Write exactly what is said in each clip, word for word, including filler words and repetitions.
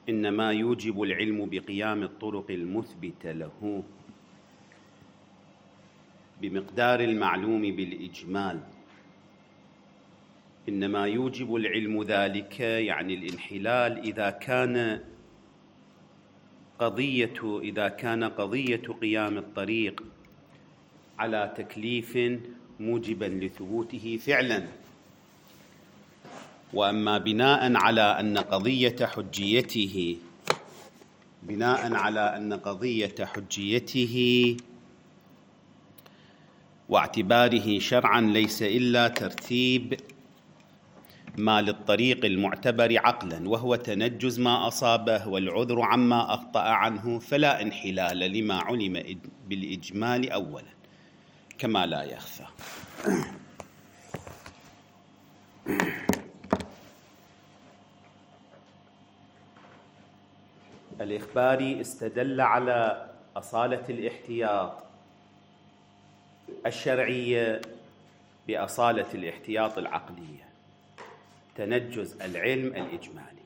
إنما يوجب العلم بقيام الطرق المثبتة له بمقدار المعلوم بالإجمال. إنما يوجب العلم ذلك يعني الانحلال إذا كان قضية إذا كان قضية قيام الطريق على تكليف موجبا لثبوته فعلا. وأما بناء على أن قضية حجيته بناء على أن قضية حجيته واعتباره شرعا ليس إلا ترتيب ما للطريق المعتبر عقلا، وهو تنجز ما أصابه والعذر عما أخطأ عنه، فلا انحلال لما علم بالإجمال أولا كما لا يخفى. الإخباري استدل على أصالة الاحتياط الشرعية بأصالة الاحتياط العقلية، تنجز العلم الإجمالي،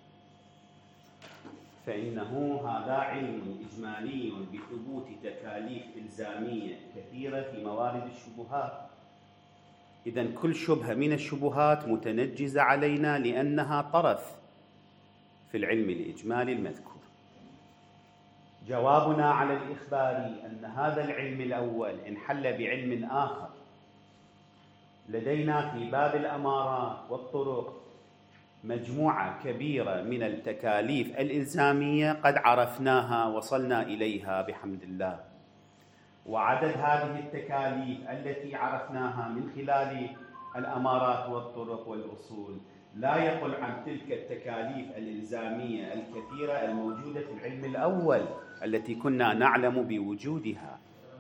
فإنه هذا علم إجمالي بثبوت تكاليف إلزامية كثيرة في موارد الشبهات. إذن كل شبهة من الشبهات متنجزة علينا لأنها طرف في العلم الإجمالي المذكور. جوابنا على الإخباري أن هذا العلم الأول انحل بعلم آخر لدينا في باب الأمارات والطرق مجموعة كبيرة من التكاليف الإلزامية قد عرفناها وصلنا إليها بحمد الله، وعدد هذه التكاليف التي عرفناها من خلال الأمارات والطرق والأصول لا يقل عن تلك التكاليف الإلزامية الكثيرة الموجودة في العلم الأول التي كنا نعلم بوجودها.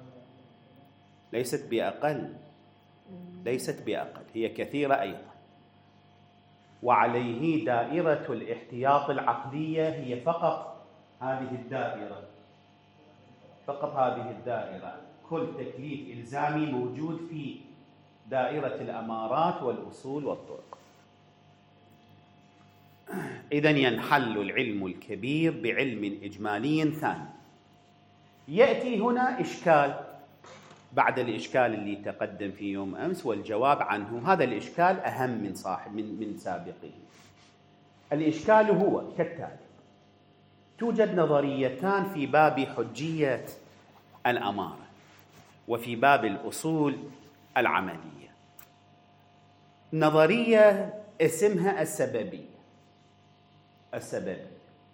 ليست بأقل ليست بأقل هي كثيرة أيضا. وعليه دائرة الاحتياط العقلية هي فقط هذه الدائرة فقط هذه الدائرة كل تكليف إلزامي موجود في دائرة الأمارات والأصول والطرق. إذن ينحل العلم الكبير بعلم إجمالي ثاني. يأتي هنا إشكال بعد الإشكال اللي تقدم في يوم أمس والجواب عنه. هذا الإشكال أهم من صاحب من من سابقه. الإشكال هو كالتالي: توجد نظريتان في باب حجية الأمارة وفي باب الأصول العملية. نظرية اسمها السببية. السببية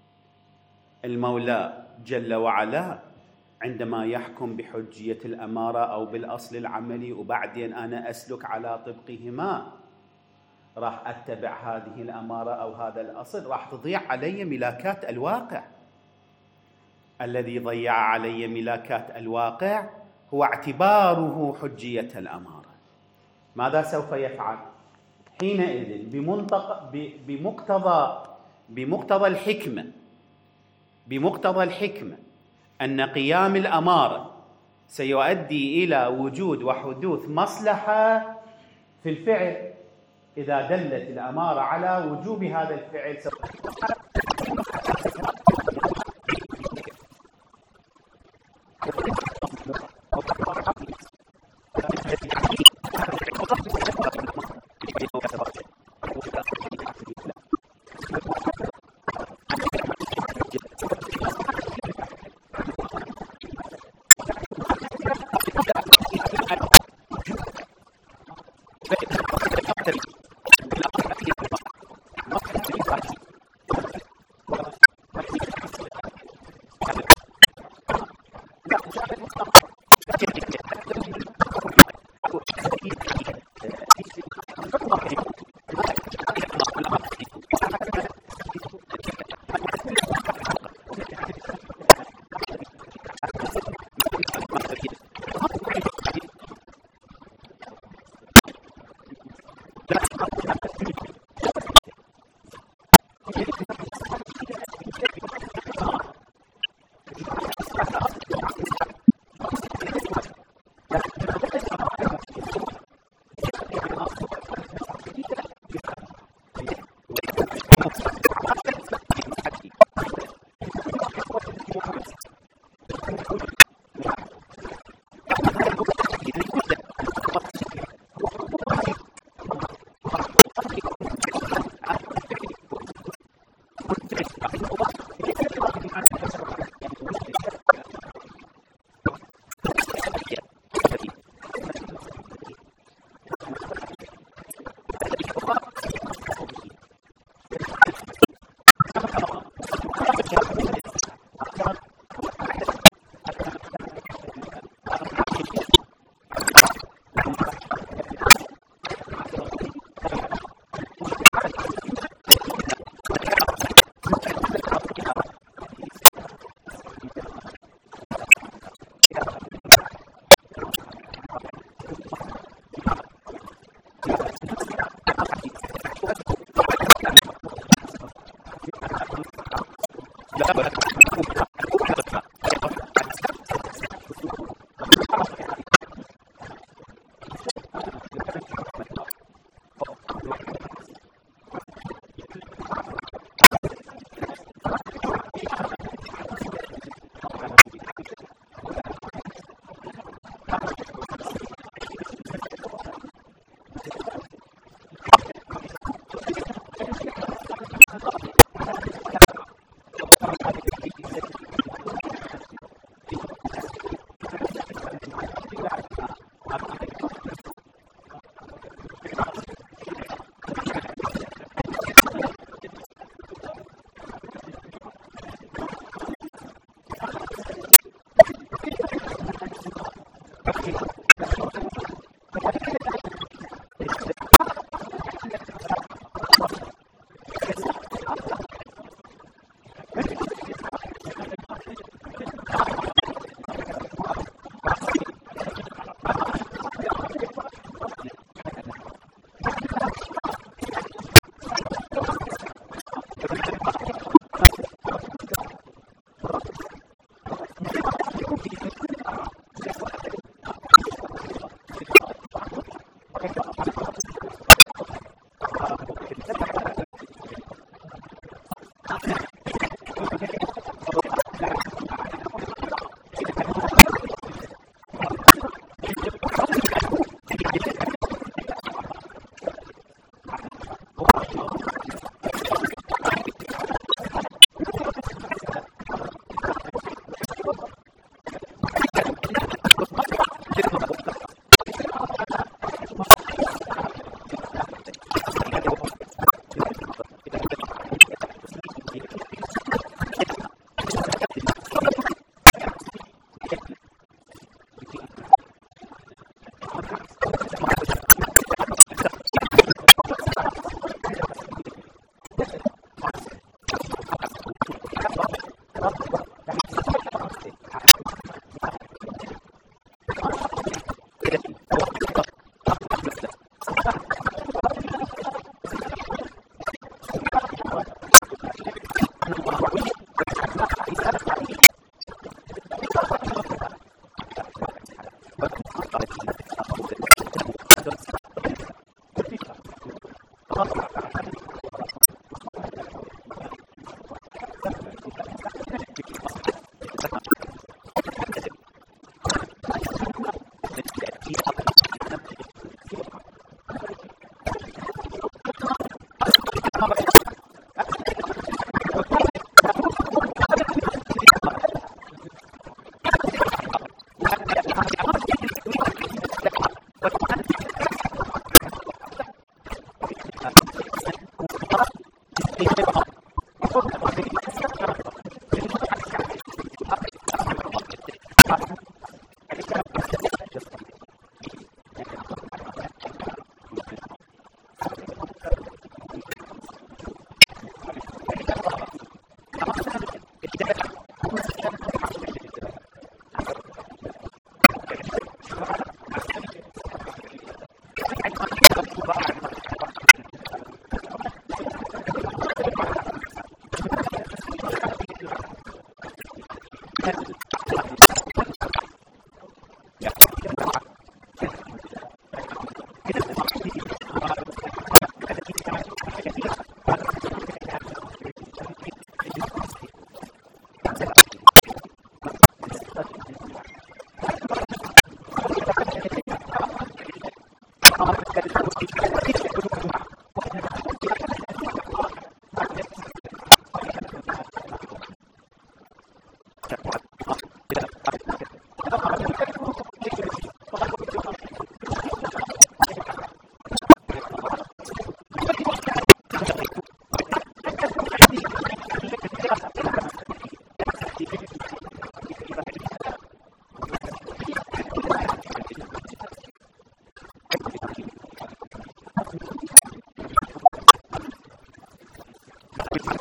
المولى جل وعلا عندما يحكم بحجية الأمارة أو بالأصل العملي وبعدين أنا أسلك على طبقهما، راح أتبع هذه الأمارة أو هذا الأصل، راح تضيع علي ملاكات الواقع. الذي ضيع علي ملاكات الواقع هو اعتباره حجية الأمارة. ماذا سوف يفعل؟ حينئذ بمنطق بمقتضى بمقتضى الحكمة بمقتضى الحكمة أن قيام الأمارة سيؤدي إلى وجود وحدوث مصلحة في الفعل. إذا دلت الأمارة على وجوب هذا الفعل سوف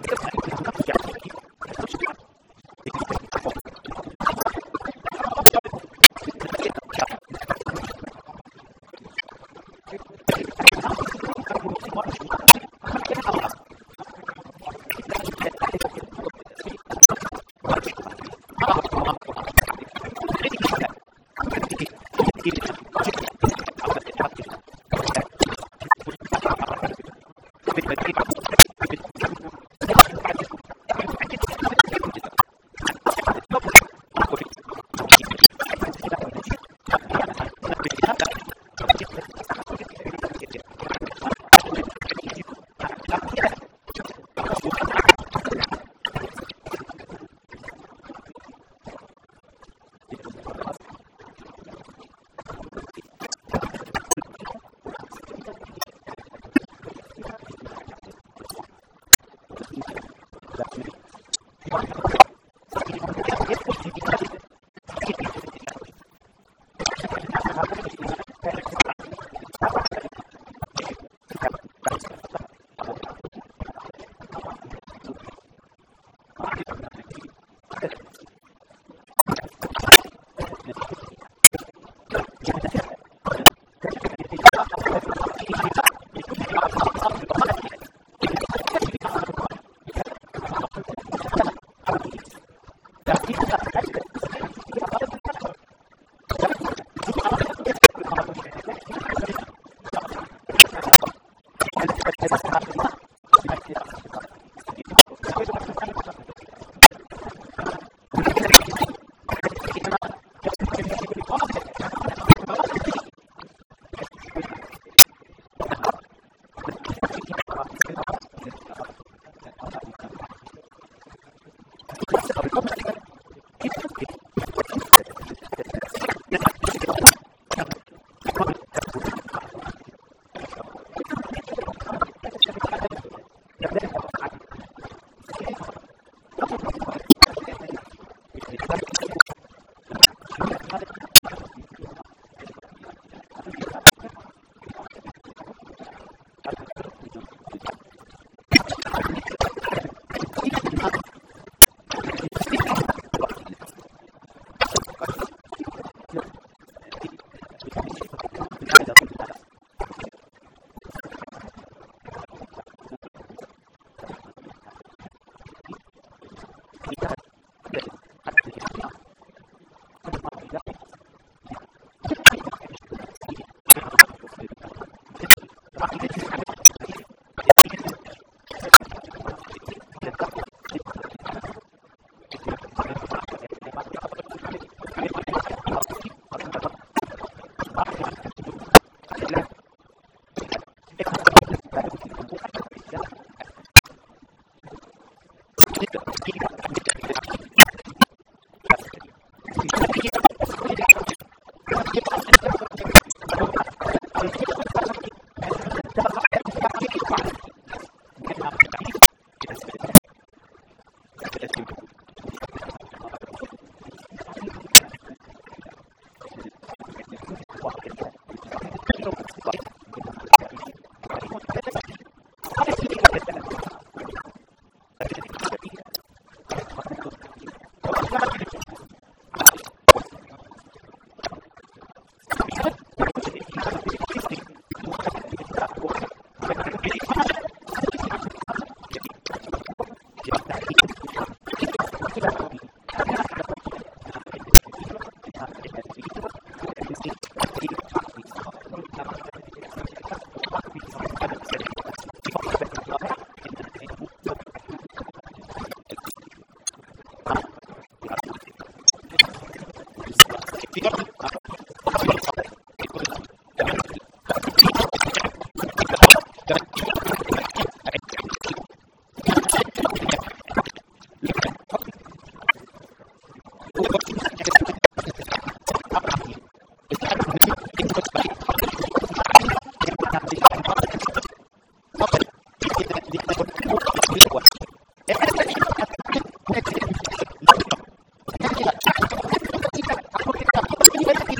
Thank you.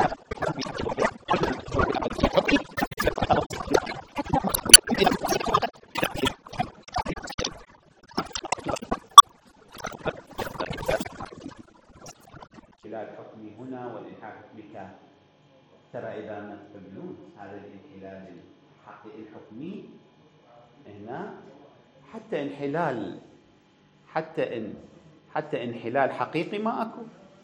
ترى إذا ما تقبلون هذا الانحلال الحقيقي الحكمي هنا، حتى انحلال حتى إن حتى انحلال حقيقي ما أكو،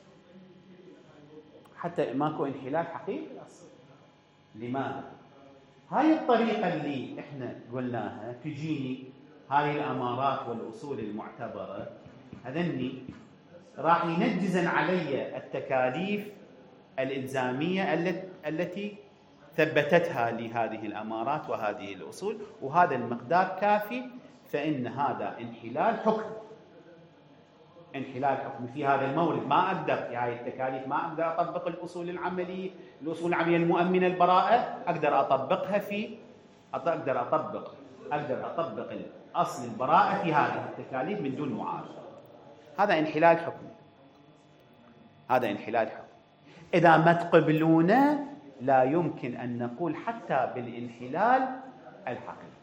حتى ماكو انحلال حقيقي أصلا. لماذا؟ هاي الطريقة اللي إحنا قلناها تجيني هاي الأمارات والأصول المعتبرة هذني راح ينجزن علي التكاليف الإلزامية التي ثبتتها لهذه الأمارات وهذه الأصول، وهذا المقدار كافي، فإن هذا انحلال حكم. انحلال حكم في هذا المورد ما أقدر في هذه التكاليف ما أقدر أطبق الأصول العملية الأصول العملية المؤمنة البراءة، أقدر أطبقها في أقدر أطبق أقدر أطبق أصل البراءة في هذه التكاليف من دون معارضة. هذا انحلال حكم، هذا انحلال حكم. إذا ما تقبلونه لا يمكن أن نقول حتى بالانحلال الحقيقي.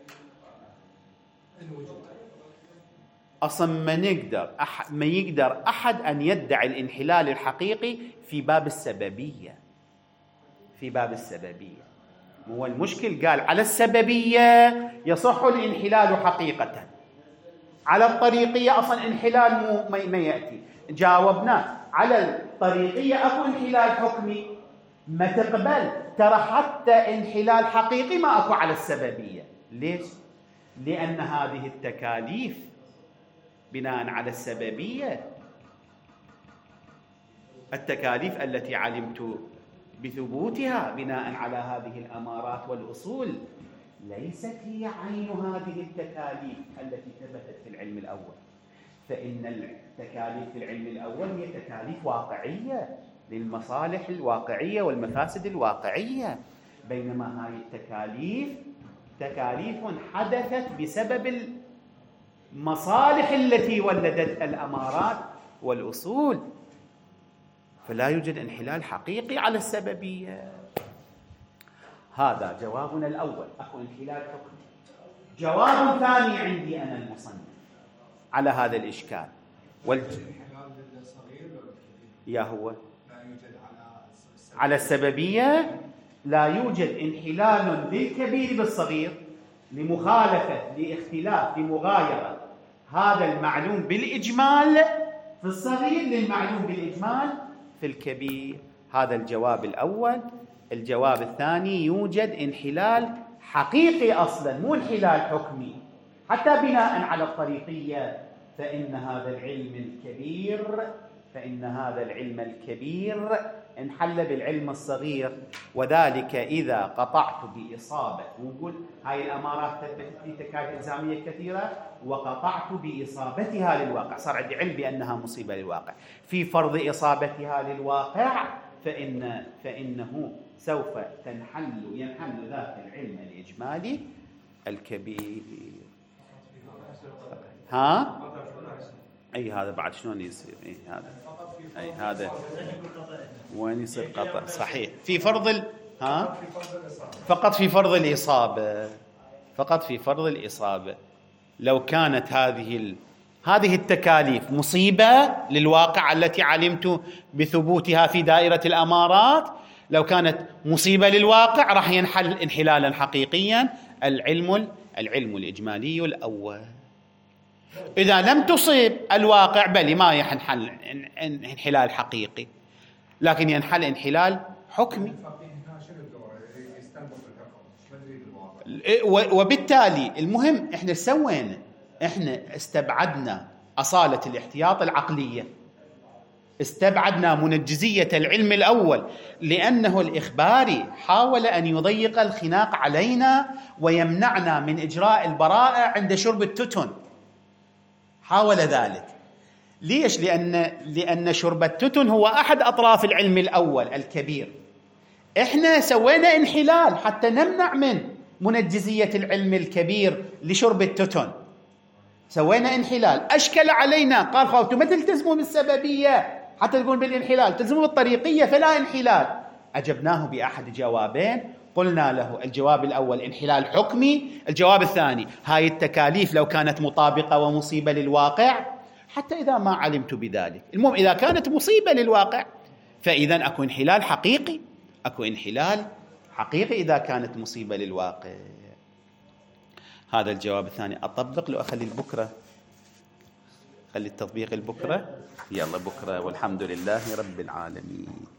أصلا ما نقدر أح ما يقدر أحد أن يدعي الانحلال الحقيقي في باب السببية. في باب السببية هو المشكل قال على السببية يصح الانحلال حقيقة، على الطريقية أصلا انحلال مو ما يأتي. جاوبنا على الطريقية أكو انحلال حكمي، ما تقبل ترى حتى انحلال حقيقي ما أكو على السببية. ليش؟ لأن هذه التكاليف بناء على السببية، التكاليف التي علمت بثبوتها بناء على هذه الأمارات والأصول ليست هي عين هذه التكاليف التي ثبتت في العلم الأول، فإن التكاليف في العلم الأول هي تكاليف واقعية للمصالح الواقعية والمفاسد الواقعية، بينما هذه التكاليف تكاليف حدثت بسبب المصالح التي ولدت الأمارات والأصول، فلا يوجد انحلال حقيقي على السببية. هذا جوابنا الأول، أكو انحلال حكمي. جواب ثاني عندي أنا المصنف على هذا الإشكال والج... يا هو لا يوجد على على السببية، لا يوجد انحلال للكبير بالصغير لمخالفة لاختلاف لمغايرة هذا المعلوم بالإجمال في الصغير للمعلوم بالإجمال في الكبير. هذا الجواب الأول. الجواب الثاني، يوجد انحلال حقيقي أصلا مو انحلال حكمي، حتى بناء على الطريقية، فإن هذا العلم الكبير فإن هذا العلم الكبير انحل بالعلم الصغير، وذلك إذا قطعت بإصابة. ونقول هاي الأمارات ثبتت لي تكاليف إلزامية كثيرة وقطعت بإصابتها للواقع، صار عندي علم بأنها مصيبة للواقع. في فرض إصابتها للواقع فإن فإنه سوف تنحل ينحل ذاك العلم الإجمالي الكبير. ها؟ أي هذا بعد شلون يصير؟ أي هذا أي هذا وين يصير قطع؟ صحيح في فرض ال... ها؟ فقط في فرض الإصابة، فقط في فرض الإصابة. لو كانت هذه ال... هذه التكاليف مصيبة للواقع التي علمت بثبوتها في دائرة الأمارات، لو كانت مصيبة للواقع راح ينحل انحلالا حقيقيا العلم العلم الإجمالي الأول. إذا لم تصيب الواقع بل ما ينحل انحلال حقيقي، لكن ينحل انحلال حكمي. وبالتالي المهم احنا سوينا احنا استبعدنا أصالة الاحتياط العقلية، استبعدنا منجزية العلم الأول، لأنه الإخباري حاول أن يضيق الخناق علينا ويمنعنا من إجراء البراءة عند شرب التتن. حاول ذلك. ليش؟ لأن لأن شرب التتن هو أحد أطراف العلم الأول الكبير. إحنا سوينا انحلال حتى نمنع من منجزية العلم الكبير لشرب التتن. سوينا انحلال، أشكل علينا، قال خافتوا ما تلتزموا بالسببية حتى تقول بالانحلال، تلزموا بالطريقية فلا انحلال. أجبناه بأحد جوابين، قلنا له الجواب الأول انحلال حكمي، الجواب الثاني هاي التكاليف لو كانت مطابقة ومصيبة للواقع، حتى إذا ما علمت بذلك، المهم إذا كانت مصيبة للواقع فإذا أكو انحلال حقيقي، أكو انحلال حقيقي إذا كانت مصيبة للواقع. هذا الجواب الثاني. أطبق لو أخلي البكرة، خلي التطبيق البكرة، يلا بكرة، والحمد لله رب العالمين.